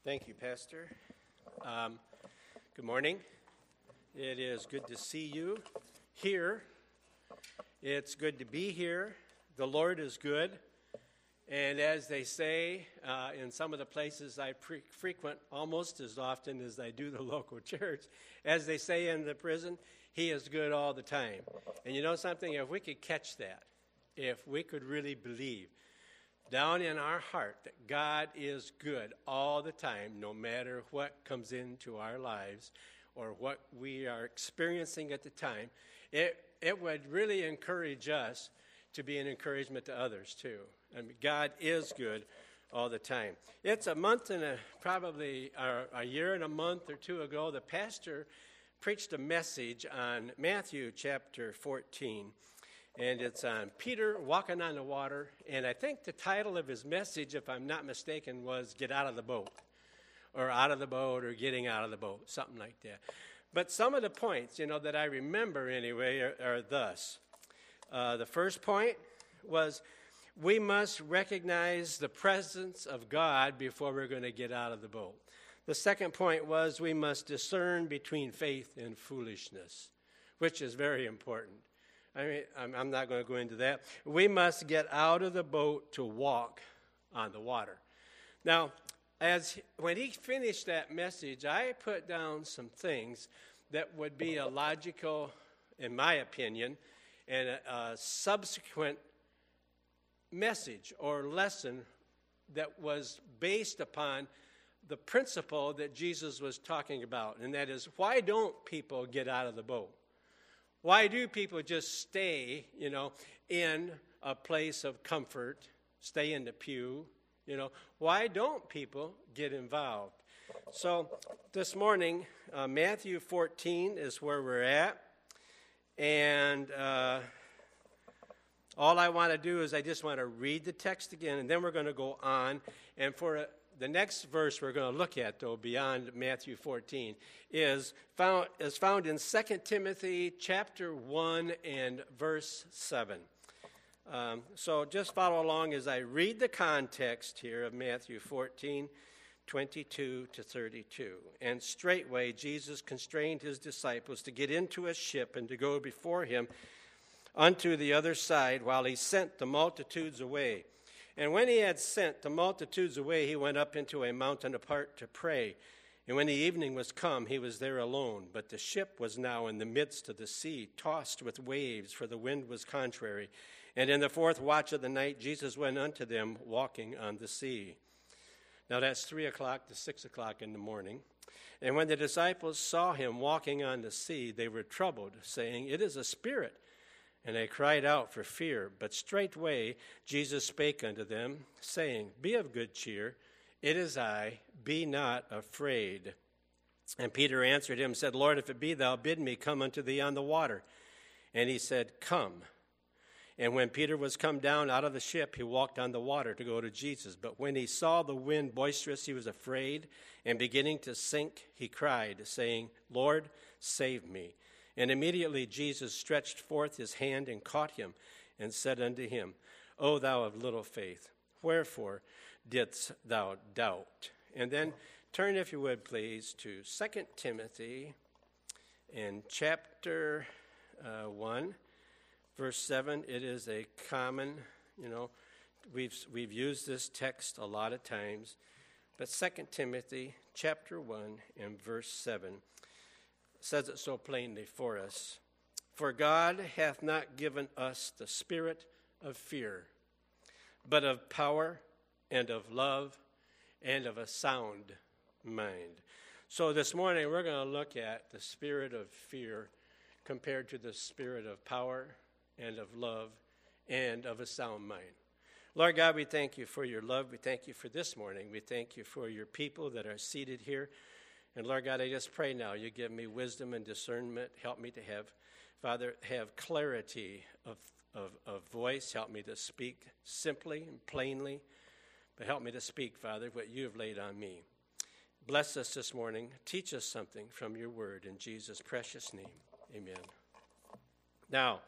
Thank you, Pastor. Good morning. It is good to see you here. It's good to be here. The Lord is good. And as they say in some of the places I frequent almost as often as I do the local church, as they say in the prison, He is good all the time. And you know something? If we could catch that, if we could really believe down in our heart that God is good all the time, no matter what comes into our lives or what we are experiencing at the time, it would really encourage us to be an encouragement to others too. I mean, God is good all the time. It's a month and probably a year and a month or two ago, the pastor preached a message on Matthew chapter 14. And it's on Peter walking on the water. And I think the title of his message, if I'm not mistaken, was Get Out of the Boat. Or Out of the Boat or Getting Out of the Boat, something like that. But some of the points, that I remember anyway are thus. The first point was we must recognize the presence of God before we're going to get out of the boat. The second point was we must discern between faith and foolishness, which is very important. I mean, I'm not going to go into that. We must get out of the boat to walk on the water. Now, when he finished that message, I put down some things that would be a logical, in my opinion, and a subsequent message or lesson that was based upon the principle that Jesus was talking about, and that is, why don't people get out of the boat? Why do people just stay, in a place of comfort, stay in the pew? Why don't people get involved? So this morning, Matthew 14 is where we're at. And all I want to do is I just want to read the text again, and then we're going to go on. And for the next verse we're going to look at, though, beyond Matthew 14, is found in 2 Timothy chapter 1 and verse 7. So just follow along as I read the context here of Matthew 14, 22 to 32. And straightway Jesus constrained his disciples to get into a ship and to go before him unto the other side while he sent the multitudes away. And when he had sent the multitudes away, he went up into a mountain apart to pray. And when the evening was come, he was there alone. But the ship was now in the midst of the sea, tossed with waves, for the wind was contrary. And in the fourth watch of the night, Jesus went unto them, walking on the sea. Now that's 3 o'clock to 6 o'clock in the morning. And when the disciples saw him walking on the sea, they were troubled, saying, It is a spirit. And they cried out for fear. But straightway Jesus spake unto them, saying, Be of good cheer, it is I, be not afraid. And Peter answered him, said, Lord, if it be thou, bid me come unto thee on the water. And he said, Come. And when Peter was come down out of the ship, he walked on the water to go to Jesus. But when he saw the wind boisterous, he was afraid, and beginning to sink, he cried, saying, Lord, save me. And immediately Jesus stretched forth his hand and caught him, and said unto him, O thou of little faith, wherefore didst thou doubt? And then turn, if you would, please, to 2 Timothy in chapter 1, verse 7. It is a common, we've used this text a lot of times. But 2 Timothy chapter 1 and verse 7 says it so plainly for us. For God hath not given us the spirit of fear, but of power and of love and of a sound mind. So this morning we're going to look at the spirit of fear compared to the spirit of power and of love and of a sound mind. Lord God, we thank you for your love. We thank you for this morning. We thank you for your people that are seated here. And Lord God, I just pray now you give me wisdom and discernment. Help me to have clarity of voice. Help me to speak simply and plainly. But help me to speak, Father, what you have laid on me. Bless us this morning. Teach us something from your word in Jesus' precious name. Amen. Now,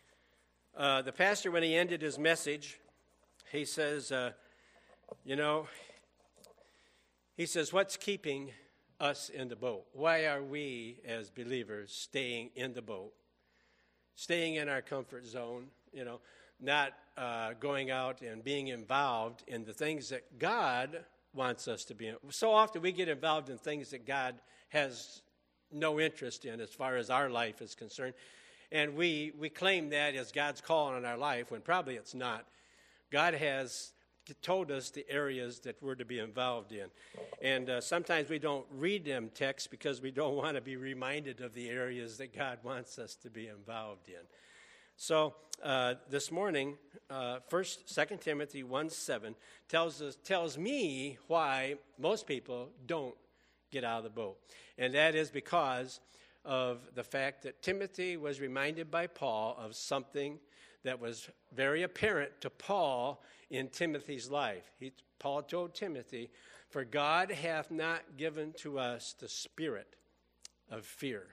the pastor, when he ended his message, he says, He says, what's keeping us in the boat? Why are we as believers staying in the boat? Staying in our comfort zone, not going out and being involved in the things that God wants us to be in. So often we get involved in things that God has no interest in as far as our life is concerned. And we claim that as God's call on our life when probably it's not. God has told us the areas that we're to be involved in. And sometimes we don't read them texts because we don't want to be reminded of the areas that God wants us to be involved in. So this morning, 2 Timothy 1:7 tells me why most people don't get out of the boat. And that is because of the fact that Timothy was reminded by Paul of something that was very apparent to Paul in Timothy's life. Paul told Timothy, "For God hath not given to us the spirit of fear."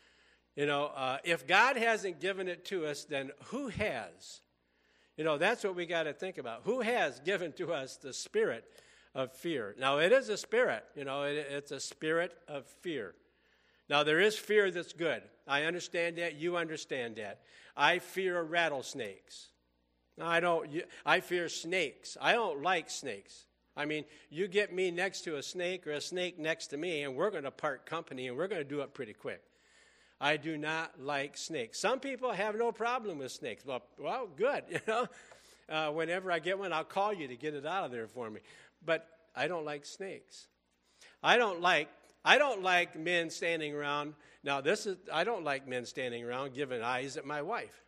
If God hasn't given it to us, then who has? That's what we got to think about. Who has given to us the spirit of fear? Now, it is a spirit. It's a spirit of fear. Now, there is fear that's good. I understand that. You understand that. I fear rattlesnakes. I fear snakes. I don't like snakes. I mean, you get me next to a snake or a snake next to me, and we're going to part company, and we're going to do it pretty quick. I do not like snakes. Some people have no problem with snakes. Well, good. Whenever I get one, I'll call you to get it out of there for me. But I don't like snakes. I don't like men standing around. Now, I don't like men standing around giving eyes at my wife.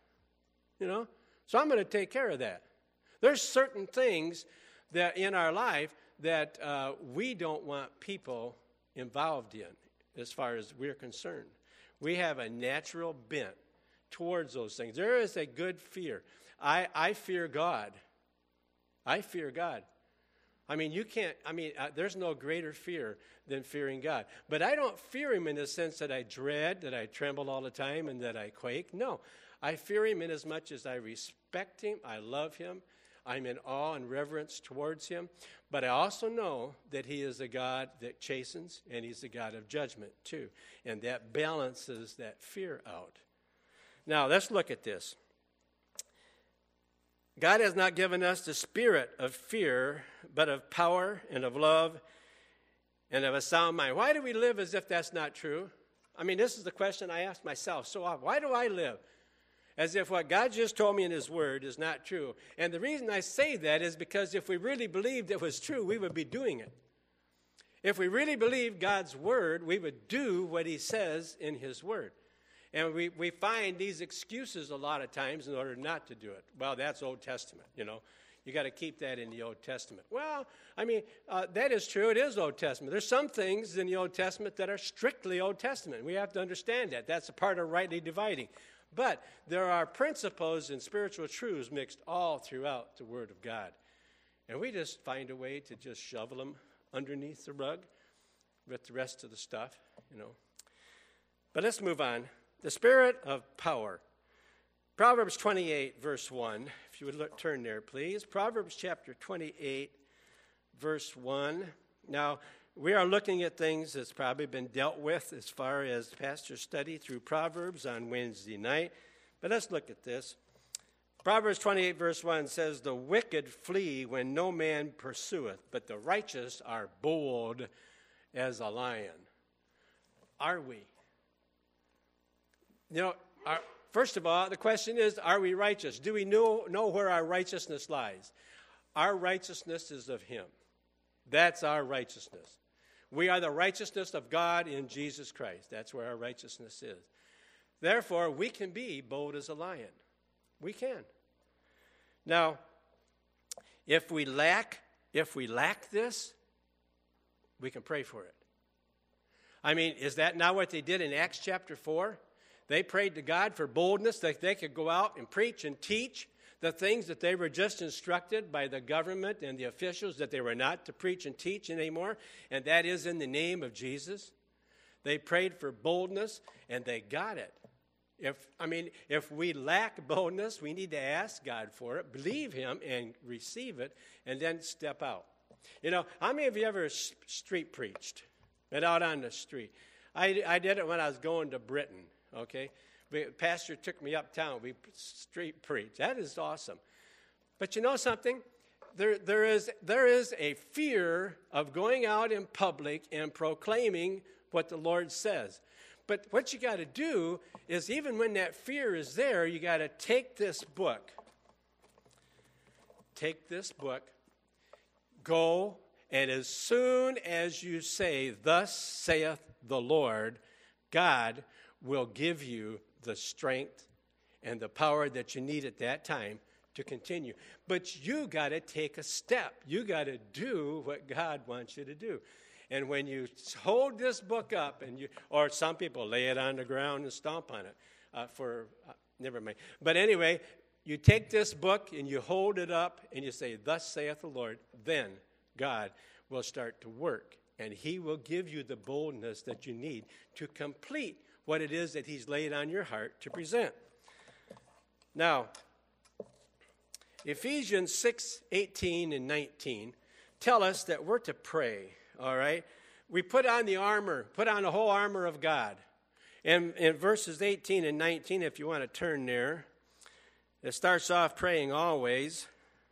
So I'm going to take care of that. There's certain things that in our life that we don't want people involved in as far as we're concerned. We have a natural bent towards those things. There is a good fear. I fear God. I fear God. There's no greater fear than fearing God. But I don't fear him in the sense that I dread, that I tremble all the time, and that I quake. No, I fear him in as much as I respect him, I love him, I'm in awe and reverence towards him. But I also know that he is a God that chastens, and he's a God of judgment too. And that balances that fear out. Now, let's look at this. God has not given us the spirit of fear, but of power and of love and of a sound mind. Why do we live as if that's not true? This is the question I ask myself so often. Why do I live as if what God just told me in his word is not true? And the reason I say that is because if we really believed it was true, we would be doing it. If we really believed God's word, we would do what he says in his word. And we find these excuses a lot of times in order not to do it. Well, that's Old Testament, You got to keep that in the Old Testament. Well, that is true. It is Old Testament. There's some things in the Old Testament that are strictly Old Testament. We have to understand that. That's a part of rightly dividing. But there are principles and spiritual truths mixed all throughout the Word of God. And we just find a way to just shovel them underneath the rug with the rest of the stuff, But let's move on. The spirit of power. Proverbs 28, verse 1. If you would turn there, please. Proverbs chapter 28, verse 1. Now, we are looking at things that's probably been dealt with as far as pastor study through Proverbs on Wednesday night. But let's look at this. Proverbs 28, verse 1 says, "The wicked flee when no man pursueth, but the righteous are bold as a lion." Are we? First of all, the question is, are we righteous? Do we know where our righteousness lies? Our righteousness is of him. That's our righteousness. We are the righteousness of God in Jesus Christ. That's where our righteousness is. Therefore, we can be bold as a lion. We can. Now, if we lack this, we can pray for it. Is that not what they did in Acts chapter 4? They prayed to God for boldness that they could go out and preach and teach the things that they were just instructed by the government and the officials that they were not to preach and teach anymore, and that is in the name of Jesus. They prayed for boldness, and they got it. If we lack boldness, we need to ask God for it, believe him, and receive it, and then step out. You know, how many of you ever street preached? Went out on the street. I did it when I was going to Britain, okay? Pastor took me uptown. We street preached. That is awesome. But you know something? There is a fear of going out in public and proclaiming what the Lord says. But what you got to do is, even when that fear is there, you got to take this book. Take this book, go, and as soon as you say, "Thus saith the Lord," God will give you the strength and the power that you need at that time to continue. But you got to take a step. You got to do what God wants you to do. And when you hold this book up, or some people lay it on the ground and stomp on it never mind. But anyway, you take this book and you hold it up and you say, "Thus saith the Lord," then God will start to work. And he will give you the boldness that you need to complete what it is that he's laid on your heart to present. Now, Ephesians 6:18 and 19 tell us that we're to pray, all right? We put on the whole armor of God. And in verses 18 and 19, if you want to turn there, it starts off praying always.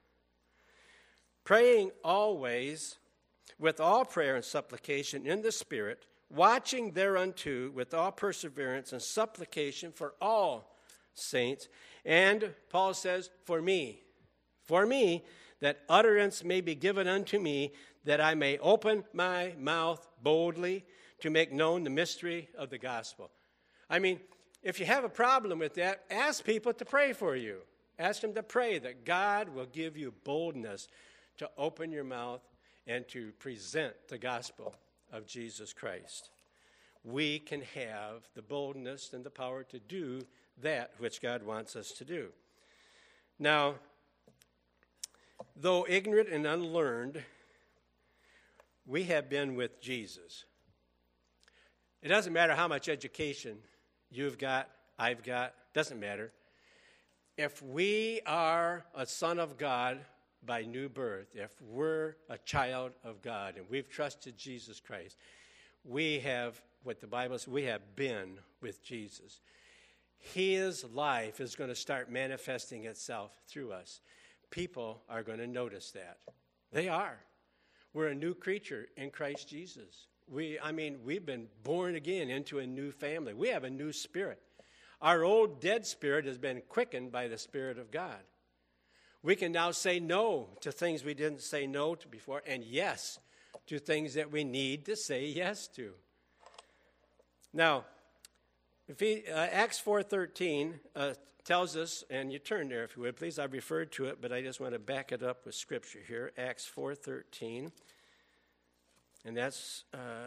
Praying always with all prayer and supplication in the Spirit, watching thereunto with all perseverance and supplication for all saints. And Paul says, for me, that utterance may be given unto me, that I may open my mouth boldly to make known the mystery of the gospel. I mean, if you have a problem with that, ask people to pray for you. Ask them to pray that God will give you boldness to open your mouth and to present the gospel of Jesus Christ. We can have the boldness and the power to do that which God wants us to do. Now, though ignorant and unlearned, we have been with Jesus. It doesn't matter how much education you've got, I've got, doesn't matter. If we are a son of God by new birth, if we're a child of God and we've trusted Jesus Christ, we have, what the Bible says, we have been with Jesus. His life is going to start manifesting itself through us. People are going to notice that. They are. We're a new creature in Christ Jesus. We've been born again into a new family. We have a new spirit. Our old dead spirit has been quickened by the Spirit of God. We can now say no to things we didn't say no to before, and yes to things that we need to say yes to. Now, Acts 4:13 tells us, and you turn there if you would, please. I've referred to it, but I just want to back it up with Scripture here. Acts 4:13, and that's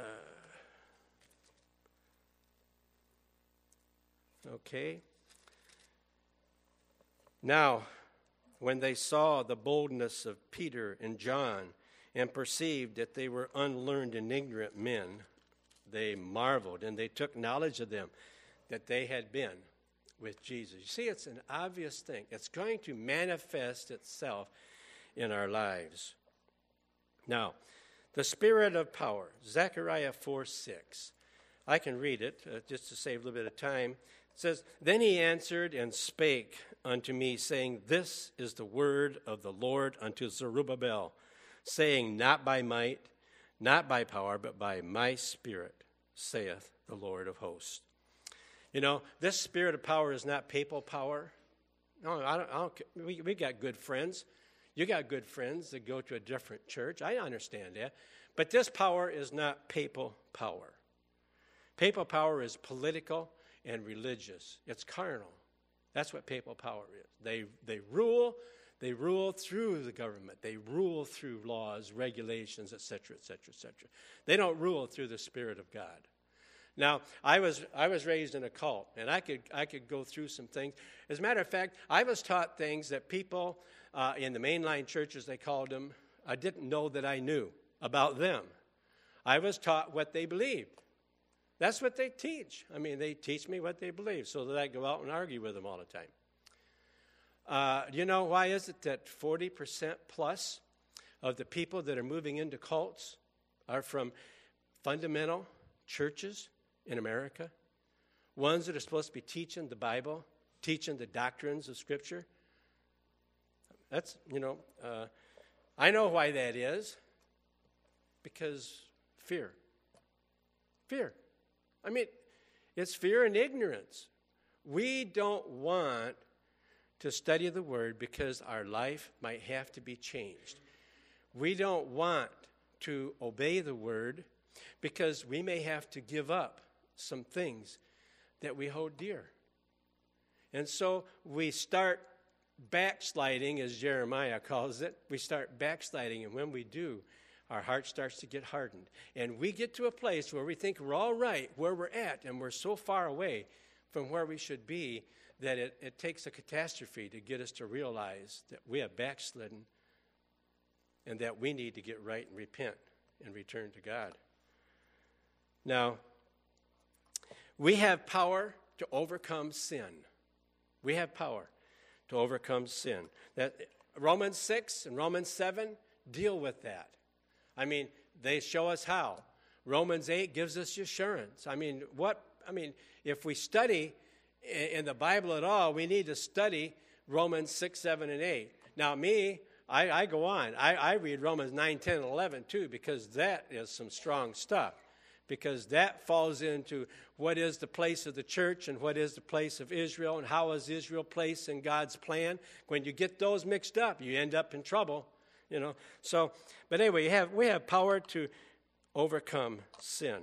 okay. Now, when they saw the boldness of Peter and John and perceived that they were unlearned and ignorant men, they marveled, and they took knowledge of them, that they had been with Jesus. You see, it's an obvious thing. It's going to manifest itself in our lives. Now, the spirit of power, Zechariah 4:6. I can read it just to save a little bit of time. It says, "Then he answered and spake unto me, saying, This is the word of the Lord unto Zerubbabel, saying, Not by might, not by power, but by my spirit, saith the Lord of hosts." You know, this spirit of power is not papal power. No, I don't. We got good friends. You got good friends that go to a different church. I understand that. But this power is not papal power. Papal power is political and religious. It's carnal. That's what papal power is. They rule through the government. They rule through laws, regulations, etc., etc., etc. They don't rule through the Spirit of God. Now, I was raised in a cult, and I could go through some things. As a matter of fact, I was taught things that people in the mainline churches, they called them, I didn't know that I knew about them. I was taught what they believed. That's what they teach. I mean, they teach me what they believe so that I go out and argue with them all the time. You know, why is it that 40% plus of the people that are moving into cults are from fundamental churches in America, ones that are supposed to be teaching the Bible, teaching the doctrines of Scripture. That's, I know why that is. Because fear. Fear. I mean, it's fear and ignorance. We don't want to study the Word because our life might have to be changed. We don't want to obey the Word because we may have to give up some things that we hold dear. And so we start backsliding, as Jeremiah calls it. We start backsliding, and when we do, our heart starts to get hardened. And we get to a place where we think we're all right where we're at, and we're so far away from where we should be that it takes a catastrophe to get us to realize that we have backslidden and that we need to get right and repent and return to God. Now, we have power to overcome sin. We have power to overcome sin. That Romans 6 and Romans 7 deal with that. I mean, they show us how. Romans 8 gives us assurance. If we study in the Bible at all, we need to study Romans 6, 7, and 8. Now, I go on. I read Romans 9, 10, and 11, too, because that is some strong stuff. Because that falls into what is the place of the church and what is the place of Israel and how is Israel placed in God's plan. When you get those mixed up, you end up in trouble. So, but anyway, we have power to overcome sin.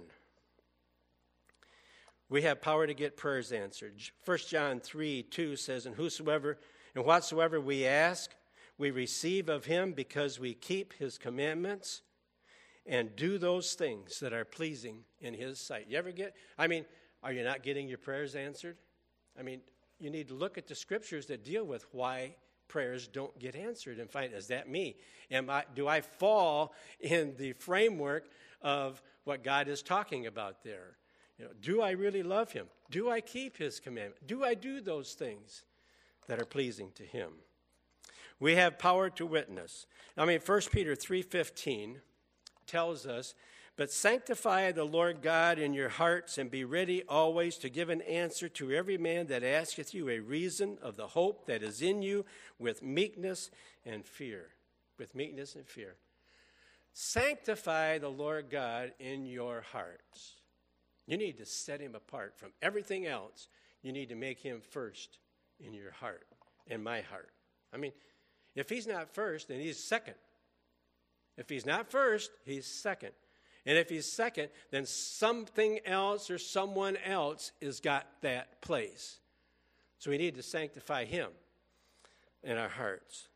We have power to get prayers answered. 1 John 3:2 says, and whatsoever we ask, we receive of him because we keep his commandments and do those things that are pleasing in his sight. Are you not getting your prayers answered? You need to look at the scriptures that deal with why prayers don't get answered and find, is that me? Do I fall in the framework of what God is talking about there? Do I really love him? Do I keep his commandment? Do I do those things that are pleasing to him? We have power to witness. 1 Peter 3:15 tells us, but sanctify the Lord God in your hearts and be ready always to give an answer to every man that asketh you a reason of the hope that is in you with meekness and fear. With meekness and fear. Sanctify the Lord God in your hearts. You need to set him apart from everything else. You need to make him first in your heart, in my heart. If he's not first, then he's second. If he's not first, he's second. And if he's second, then something else or someone else has got that place. So we need to sanctify him in our hearts.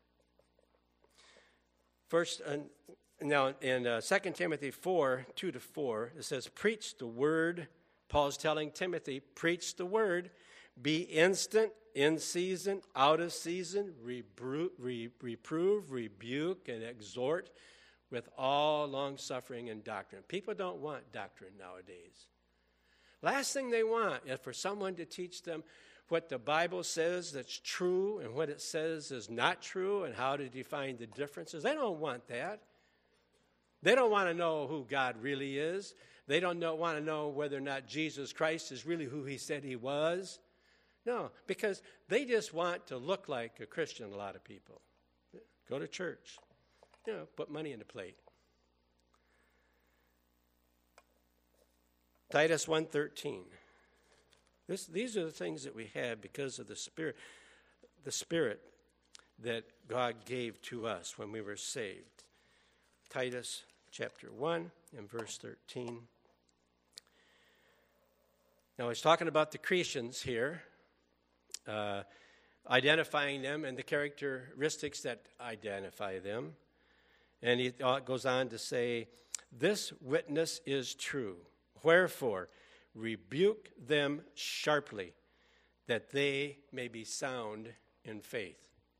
Now in 2 Timothy 4:2-4, it says, preach the word. Paul's telling Timothy, preach the word. Be instant, in season, out of season, reprove, rebuke, and exhort with all long-suffering and doctrine. People don't want doctrine nowadays. Last thing they want is for someone to teach them what the Bible says that's true and what it says is not true and how to define the differences. They don't want that. They don't want to know who God really is. They don't want to know whether or not Jesus Christ is really who he said he was. No, because they just want to look like a Christian, a lot of people. Go to church. Put money in the plate. Titus 1:13. These are the things that we have because of the Spirit that God gave to us when we were saved. Titus chapter 1 and verse 13. Now he's talking about the Cretans here, identifying them and the characteristics that identify them. And he goes on to say, this witness is true. Wherefore, rebuke them sharply, that they may be sound in faith.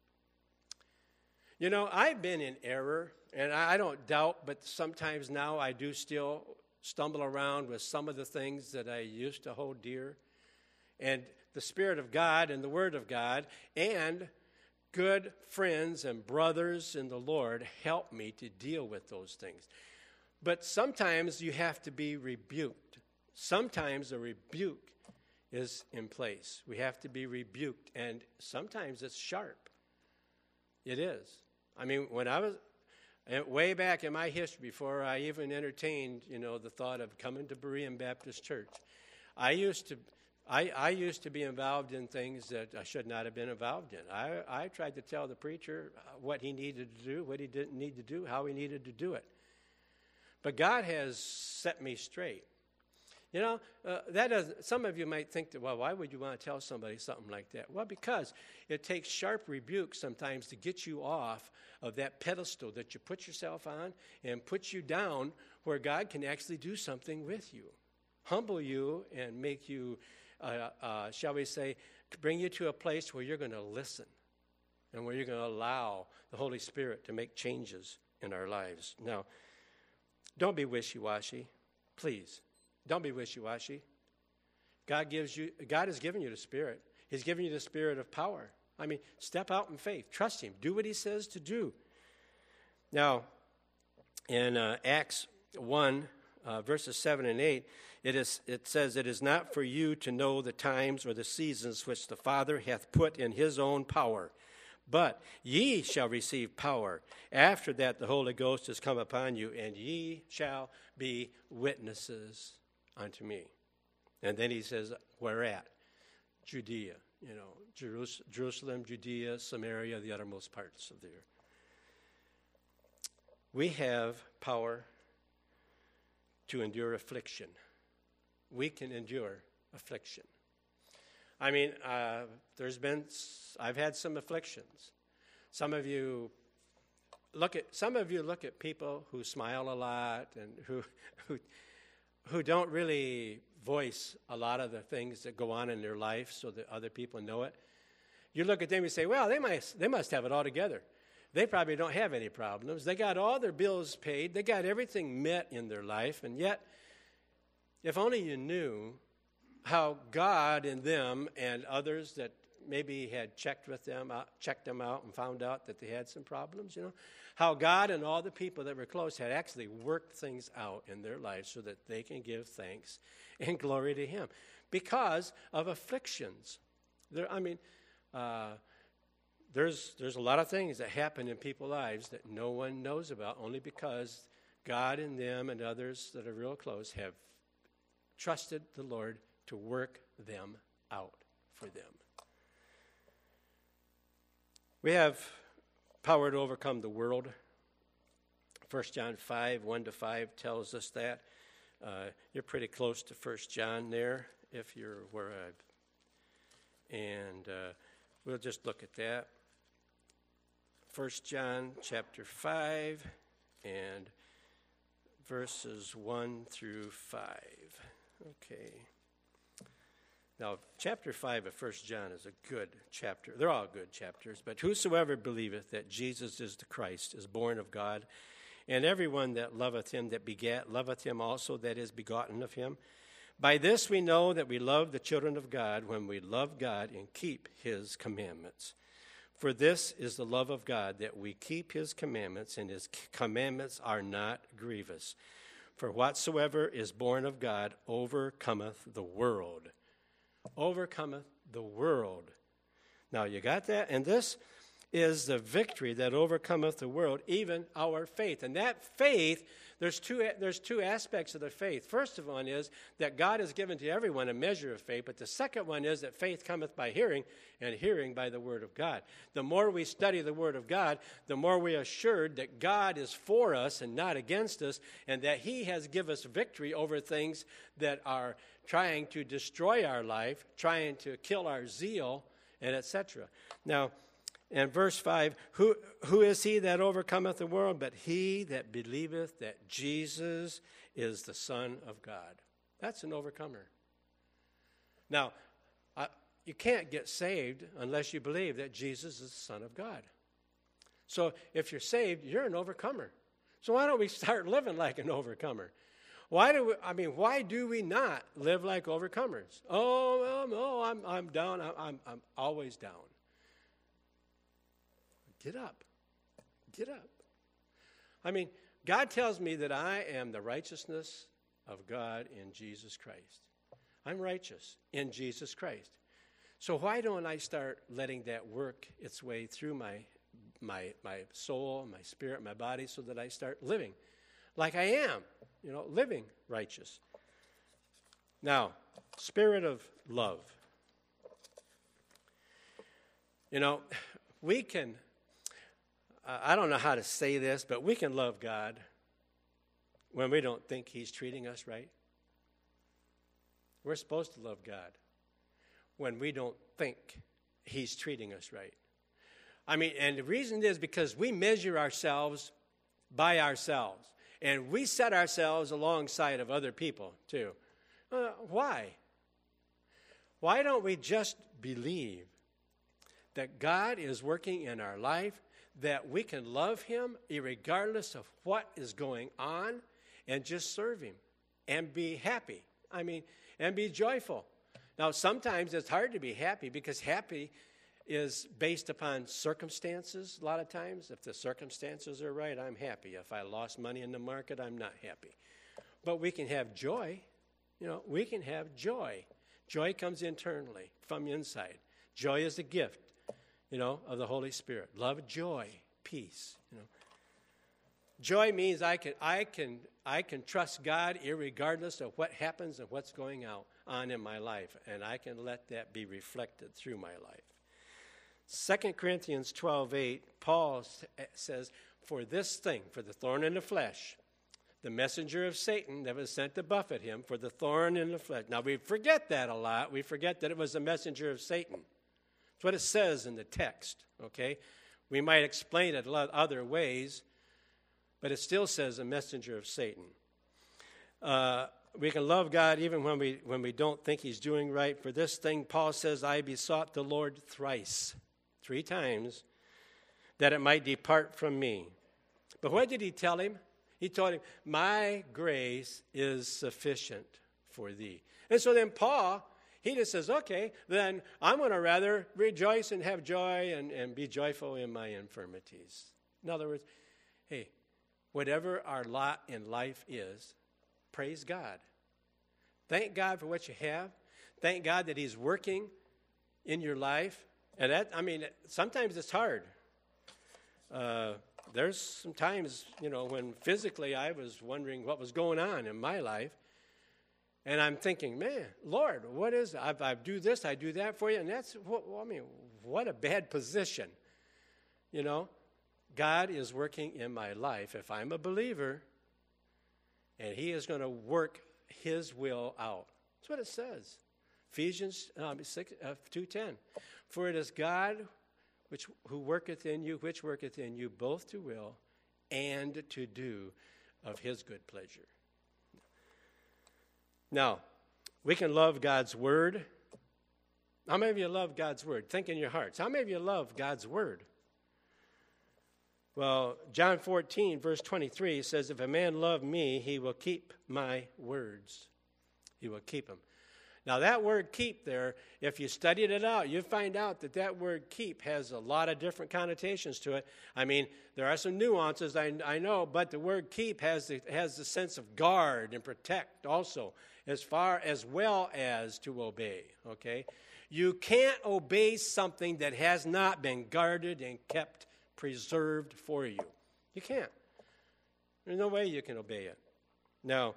I've been in error, and I don't doubt, but sometimes now I do still stumble around with some of the things that I used to hold dear. And the Spirit of God and the Word of God and good friends and brothers in the Lord help me to deal with those things. But sometimes you have to be rebuked. Sometimes a rebuke is in place. We have to be rebuked, and sometimes it's sharp. It is. I mean, when I was way back in my history, before I even entertained, the thought of coming to Berean Baptist Church, I used to be involved in things that I should not have been involved in. I tried to tell the preacher what he needed to do, what he didn't need to do, how he needed to do it. But God has set me straight. Some of you might think that, well, why would you want to tell somebody something like that? Well, because it takes sharp rebuke sometimes to get you off of that pedestal that you put yourself on and put you down where God can actually do something with you, humble you and make you, shall we say, bring you to a place where you're going to listen and where you're going to allow the Holy Spirit to make changes in our lives. Now, don't be wishy-washy, please. Don't be wishy-washy. God has given you the Spirit. He's given you the Spirit of power. I mean, step out in faith. Trust Him. Do what He says to do. Now, in Acts 1, verses 7 and 8, it says, "It is not for you to know the times or the seasons which the Father hath put in His own power, but ye shall receive power. After that the Holy Ghost is come upon you, and ye shall be witnesses unto me." And then he says, where at? Judea, Jerusalem, Judea, Samaria, the uttermost parts of the earth. We have power to endure affliction. We can endure affliction. I mean, I've had some afflictions. Some of you look at people who smile a lot and who don't really voice a lot of the things that go on in their life so that other people know it. You look at them and say, well, they must have it all together. They probably don't have any problems. They got all their bills paid. They got everything met in their life. And yet, if only you knew how God in them and others that maybe had checked them out and found out that they had some problems, how God and all the people that were close had actually worked things out in their lives so that they can give thanks and glory to Him because of afflictions. There's a lot of things that happen in people's lives that no one knows about, only because God and them and others that are real close have trusted the Lord to work them out for them. We have power to overcome the world. 1 John 5, 1-5 tells us that. You're pretty close to 1 John there, if you're where and we'll just look at that. 1 John chapter 5 and verses 1 through 5. Okay. Now, chapter 5 of 1 John is a good chapter. They're all good chapters. But whosoever believeth that Jesus is the Christ is born of God, and everyone that loveth him that begat loveth him also that is begotten of him. By this we know that we love the children of God, when we love God and keep his commandments. For this is the love of God, that we keep his commandments, and his commandments are not grievous. For whatsoever is born of God overcometh the world. Overcometh the world. Now, you got that? And this is the victory that overcometh the world, even our faith. And that faith, there's two aspects of the faith. First of all is that God has given to everyone a measure of faith, but the second one is that faith cometh by hearing, and hearing by the word of God. The more we study the word of God, the more we are assured that God is for us and not against us, and that he has given us victory over things that are trying to destroy our life, trying to kill our zeal, and etc. Now, in verse 5, who is he that overcometh the world but he that believeth that Jesus is the Son of God? That's an overcomer. Now, you can't get saved unless you believe that Jesus is the Son of God. So if you're saved, you're an overcomer. So why don't we start living like an overcomer? Why do we not live like overcomers? I'm down. I'm always down. Get up. Get up. I mean, God tells me that I am the righteousness of God in Jesus Christ. I'm righteous in Jesus Christ. So why don't I start letting that work its way through my soul, my spirit, my body, so that I start living like I am, living righteous. Now, spirit of love. We can, I don't know how to say this, but we can love God when we don't think he's treating us right. We're supposed to love God when we don't think he's treating us right. I mean, and the reason is because we measure ourselves by ourselves. And we set ourselves alongside of other people, too. Why? Why don't we just believe that God is working in our life, that we can love him regardless of what is going on, and just serve him and be happy? I mean, and be joyful. Now, sometimes it's hard to be happy because happy is based upon circumstances a lot of times. If the circumstances are right, I'm happy. If I lost money in the market, I'm not happy. But we can have joy. We can have joy. Joy comes internally from the inside. Joy is a gift, of the Holy Spirit. Love, joy, peace. Joy means I can trust God irregardless of what happens and what's going on in my life, and I can let that be reflected through my life. 2 Corinthians 12:8, Paul says, for this thing, for the thorn in the flesh, the messenger of Satan that was sent to buffet him, for the thorn in the flesh. Now, we forget that a lot. We forget that it was a messenger of Satan. That's what it says in the text, okay? We might explain it a lot other ways, but it still says a messenger of Satan. We can love God even when we don't think he's doing right. For this thing, Paul says, I besought the Lord thrice, 3 times, that it might depart from me. But what did he tell him? He told him, my grace is sufficient for thee. And so then Paul, he just says, okay, then I'm going to rather rejoice and have joy and be joyful in my infirmities. In other words, hey, whatever our lot in life is, praise God. Thank God for what you have. Thank God that he's working in your life. And sometimes it's hard. There's some times, when physically I was wondering what was going on in my life. And I'm thinking, man, Lord, what is it? I do this, I do that for you. And that's, what a bad position. God is working in my life if I'm a believer, and he is going to work his will out. That's what it says. Ephesians 2:10. For it is God who worketh in you, both to will and to do of his good pleasure. Now, we can love God's word. How many of you love God's word? Think in your hearts. How many of you love God's word? Well, John 14, verse 23 says, if a man love me, he will keep my words. He will keep them. Now, that word keep there, if you studied it out, you find out that word keep has a lot of different connotations to it. I mean, there are some nuances, I know, but the word keep has the sense of guard and protect also, as well as to obey, okay? You can't obey something that has not been guarded and kept preserved for you. You can't. There's no way you can obey it. Now,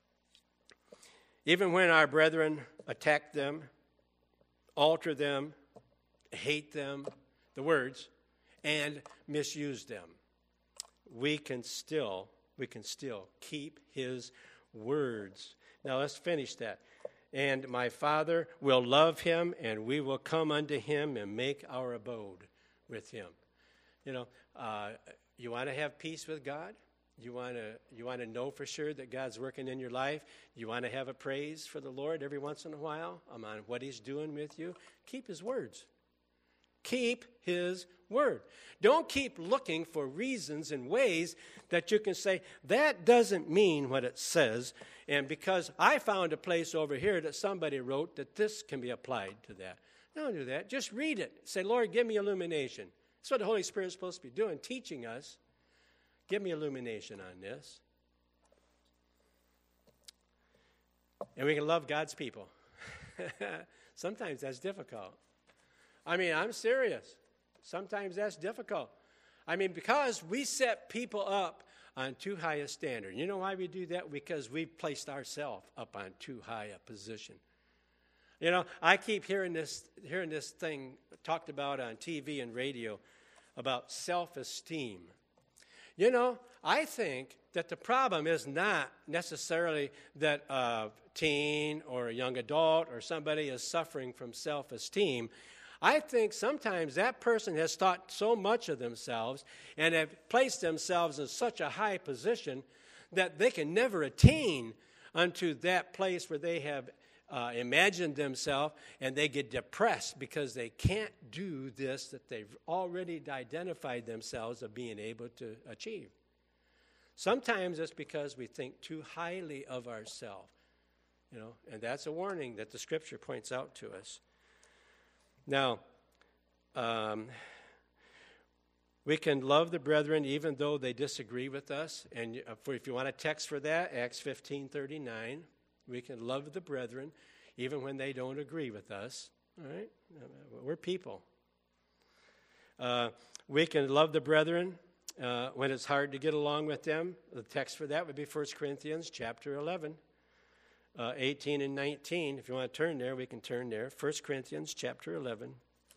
even when our brethren attack them, alter them, hate them, the words, and misuse them, we can still keep his words. Now let's finish that. And my Father will love him, and we will come unto him and make our abode with him. You want to have peace with God? You want to know for sure that God's working in your life? You want to have a praise for the Lord every once in a while on what he's doing with you? Keep his words. Keep his word. Don't keep looking for reasons and ways that you can say, that doesn't mean what it says, and because I found a place over here that somebody wrote that this can be applied to that. Don't do that. Just read it. Say, Lord, give me illumination. That's what the Holy Spirit is supposed to be doing, teaching us. Give me illumination on this. And we can love God's people. Sometimes that's difficult. I mean, I'm serious. Sometimes that's difficult. I mean, because we set people up on too high a standard. You know why we do that? Because we've placed ourselves up on too high a position. You know, I keep hearing this thing talked about on TV and radio about self-esteem. You know, I think that the problem is not necessarily that a teen or a young adult or somebody is suffering from self-esteem. I think sometimes that person has thought so much of themselves and have placed themselves in such a high position that they can never attain unto that place where they have imagined themselves, and they get depressed because they can't do this that they've already identified themselves of being able to achieve. Sometimes it's because we think too highly of ourselves, you know, and that's a warning that the Scripture points out to us. Now, we can love the brethren even though they disagree with us. And if you want a text for that, Acts 15:39. We can love the brethren even when they don't agree with us. All right? We're people. We can love the brethren when it's hard to get along with them. The text for that would be 1 Corinthians chapter 11, 18 and 19. If you want to turn there, we can turn there. 1 Corinthians chapter 11.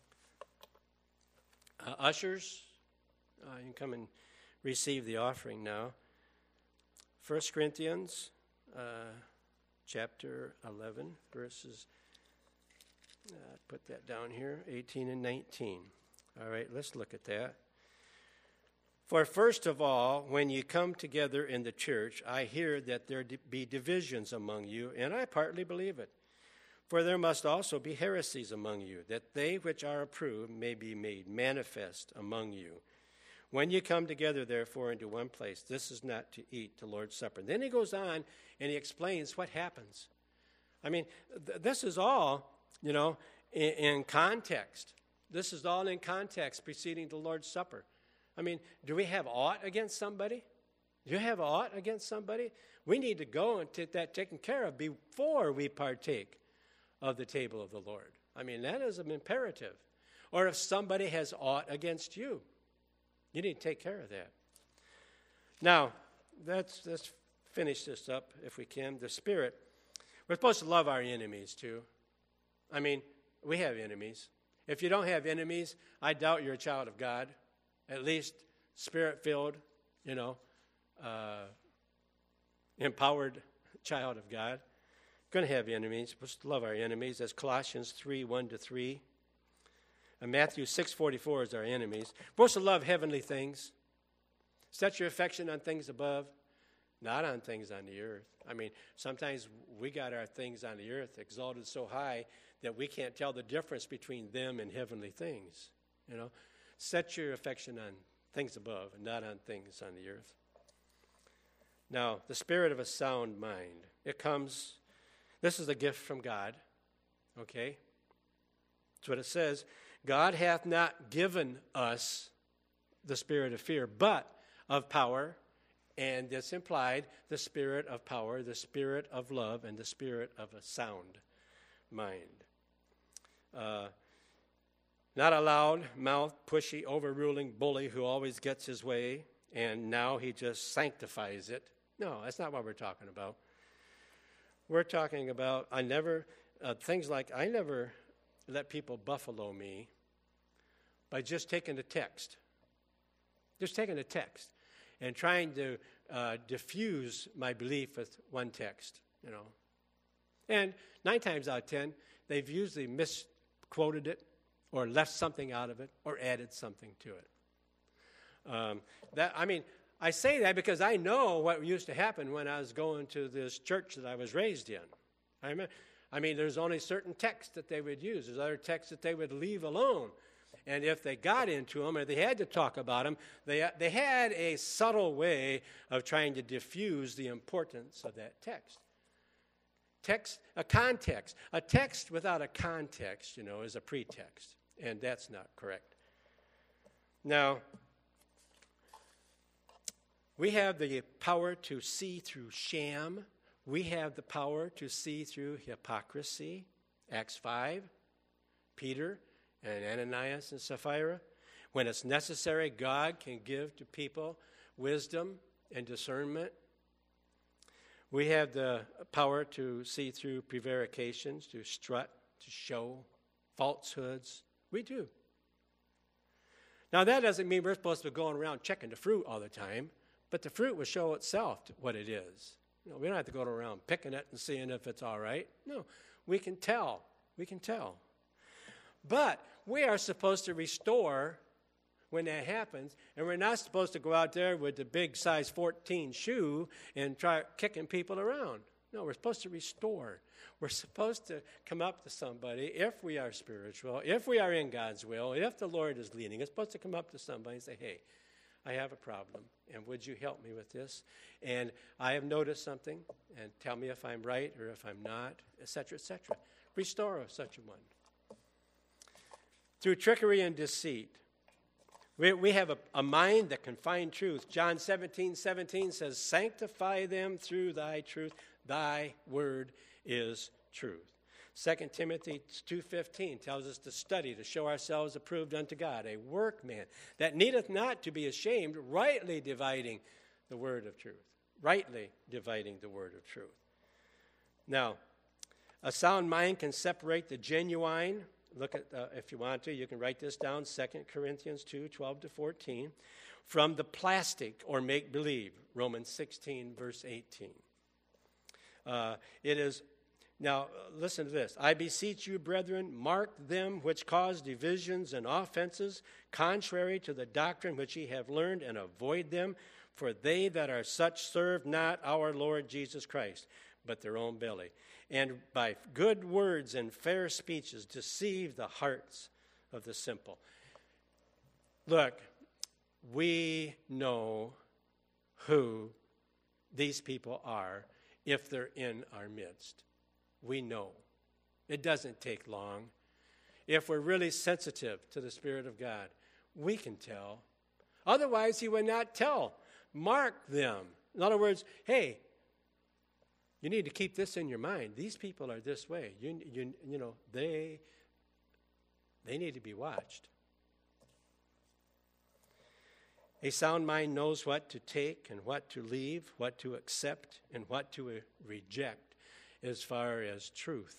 Ushers, you can come and receive the offering now. 1 Corinthians chapter 11, verses, put that down here, 18 and 19. All right, let's look at that. For first of all, when you come together in the church, I hear that there be divisions among you, and I partly believe it. For there must also be heresies among you, that they which are approved may be made manifest among you. When you come together, therefore, into one place, this is not to eat the Lord's Supper. Then he goes on and he explains what happens. I mean, this is all, you know, in context. This is all in context preceding the Lord's Supper. I mean, do we have aught against somebody? Do you have aught against somebody? We need to go and get that taken care of before we partake of the table of the Lord. I mean, that is an imperative. Or if somebody has aught against you, you need to take care of that. Now, let's finish this up if we can. The Spirit. We're supposed to love our enemies too. I mean, we have enemies. If you don't have enemies, I doubt you're a child of God. At least Spirit-filled, you know, empowered child of God. Going to have enemies. We're supposed to love our enemies. That's Colossians 3:1-3. And Matthew 6:44 is our enemies. We're supposed to love heavenly things. Set your affection on things above, not on things on the earth. I mean, sometimes we got our things on the earth exalted so high that we can't tell the difference between them and heavenly things. You know, set your affection on things above and not on things on the earth. Now, the spirit of a sound mind. It comes, this is a gift from God, okay? That's what it says. God hath not given us the spirit of fear, but of power, and this implied the spirit of power, the spirit of love, and the spirit of a sound mind. Not a loud mouth, pushy, overruling bully who always gets his way, and now he just sanctifies it. No, that's not what we're talking about. We're talking about, things like I never let people buffalo me by just taking a text. Just taking a text and trying to diffuse my belief with one text, you know. And 9 times out of 10, they've usually misquoted it or left something out of it or added something to it. I say that because I know what used to happen when I was going to this church that I was raised in. There's only certain texts that they would use. There's other texts that they would leave alone. And if they got into them or they had to talk about them, they had a subtle way of trying to diffuse the importance of that text. A context. A text without a context, you know, is a pretext. And that's not correct. Now, we have the power to see through sham. We have the power to see through hypocrisy. Acts 5, Peter and Ananias and Sapphira. When it's necessary, God can give to people wisdom and discernment. We have the power to see through prevarications, to strut, to show falsehoods. We do. Now, that doesn't mean we're supposed to be going around checking the fruit all the time, but the fruit will show itself what it is. We don't have to go around picking it and seeing if it's all right. No, we can tell. We can tell. But we are supposed to restore when that happens, and we're not supposed to go out there with the big size 14 shoe and try kicking people around. No, we're supposed to restore. We're supposed to come up to somebody, if we are spiritual, if we are in God's will, if the Lord is leading us, supposed to come up to somebody and say, hey, I have a problem, and would you help me with this? And I have noticed something, and tell me if I'm right or if I'm not, etc., etc. Restore such a one. Through trickery and deceit, we have a mind that can find truth. John 17:17 says, sanctify them through thy truth. Thy word is truth. 2 Timothy 2:15 tells us to study, to show ourselves approved unto God, a workman that needeth not to be ashamed, rightly dividing the word of truth. Rightly dividing the word of truth. Now, a sound mind can separate the genuine. Look at, if you want to, you can write this down, 2 Corinthians 2:12-14, from the plastic or make-believe, Romans 16, verse 18. It is, now listen to this. I beseech you, brethren, mark them which cause divisions and offenses, contrary to the doctrine which ye have learned, and avoid them, for they that are such serve not our Lord Jesus Christ, but their own belly. And by good words and fair speeches deceive the hearts of the simple. Look, we know who these people are if they're in our midst. We know. It doesn't take long. If we're really sensitive to the Spirit of God, we can tell. Otherwise, he would not tell. Mark them. In other words, hey, you need to keep this in your mind. These people are this way. You know, they need to be watched. A sound mind knows what to take and what to leave, what to accept and what to reject as far as truth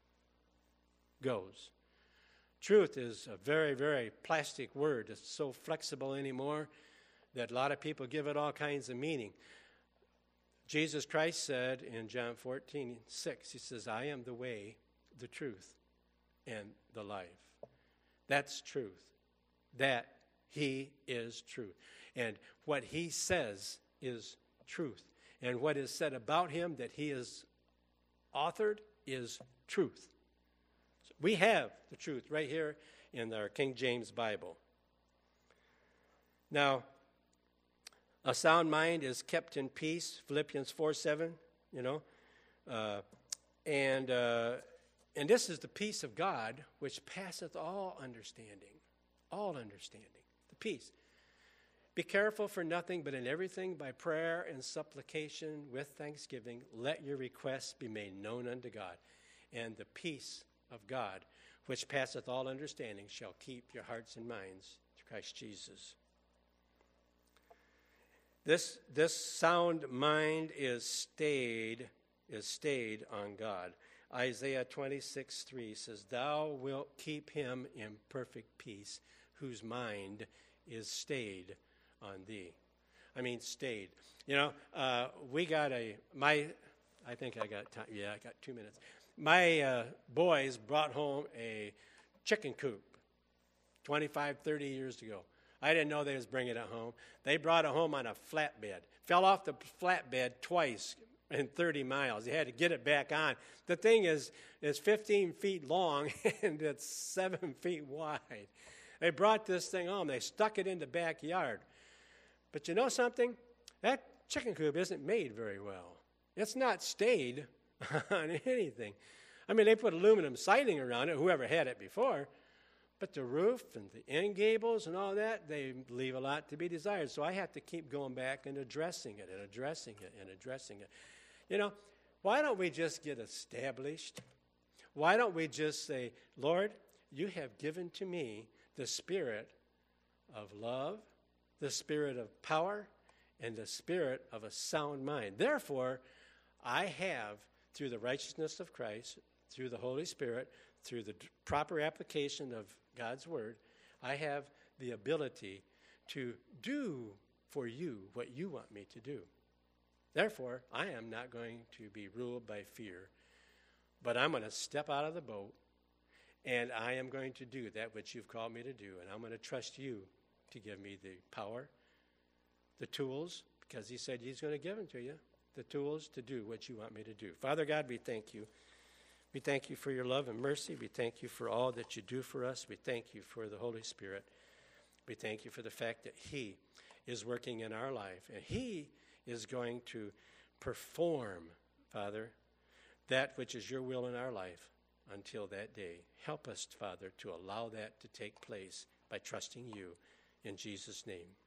goes. Truth is a very, very plastic word. It's so flexible anymore that a lot of people give it all kinds of meaning. Jesus Christ said in John 14:6, he says, I am the way, the truth, and the life. That's truth. That he is truth. And what he says is truth. And what is said about him that he is authored is truth. So we have the truth right here in our King James Bible. Now, a sound mind is kept in peace, Philippians 4:7, you know. And this is the peace of God, which passeth all understanding, the peace. Be careful for nothing, but in everything by prayer and supplication with thanksgiving, let your requests be made known unto God. And the peace of God, which passeth all understanding, shall keep your hearts and minds through Christ Jesus. This sound mind is stayed on God. Isaiah 26:3 says, thou wilt keep him in perfect peace, whose mind is stayed on thee. I mean, stayed. You know, we got I think I got time. Yeah, I got 2 minutes. My boys brought home a chicken coop 25, 30 years ago. I didn't know they was bringing it home. They brought it home on a flatbed. Fell off the flatbed twice in 30 miles. They had to get it back on. The thing is 15 feet long and it's 7 feet wide. They brought this thing home. They stuck it in the backyard. But you know something? That chicken coop isn't made very well. It's not stayed on anything. I mean, they put aluminum siding around it, whoever had it before. But the roof and the end gables and all that, they leave a lot to be desired. So I have to keep going back and addressing it and addressing it and addressing it. You know, why don't we just get established? Why don't we just say, Lord, you have given to me the spirit of love, the spirit of power, and the spirit of a sound mind. Therefore, I have, through the righteousness of Christ, through the Holy Spirit, through the proper application of God's word, I have the ability to do for you what you want me to do. Therefore, I am not going to be ruled by fear, but I'm going to step out of the boat, and I am going to do that which you've called me to do, and I'm going to trust you to give me the power, the tools, because he said he's going to give them to you, the tools to do what you want me to do. Father God, we thank you. We thank you for your love and mercy. We thank you for all that you do for us. We thank you for the Holy Spirit. We thank you for the fact that he is working in our life, and he is going to perform, Father, that which is your will in our life until that day. Help us, Father, to allow that to take place by trusting you. In Jesus' name.